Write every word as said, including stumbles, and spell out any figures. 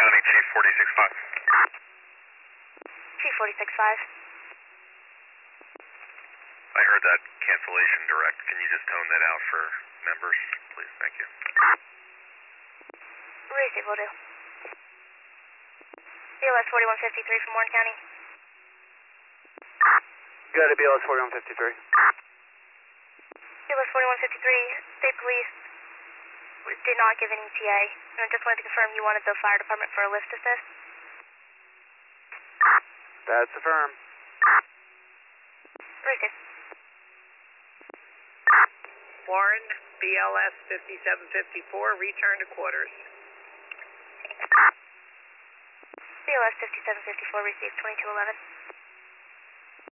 County, Chief forty-six five. Chief forty-six five. I heard that cancellation direct. Can you just tone that out for members, please? Thank you. Receive will do. B L S forty-one fifty-three from Warren County. Got it, B L S forty-one fifty-three. B L S forty-one fifty-three, State Police did not give an E T A, and I just wanted to confirm you wanted the fire department for a lift assist. That's affirmed. Receive. Warren, B L S fifty-seven fifty-four, return to quarters. B L S fifty-seven fifty-four, received twenty-two eleven.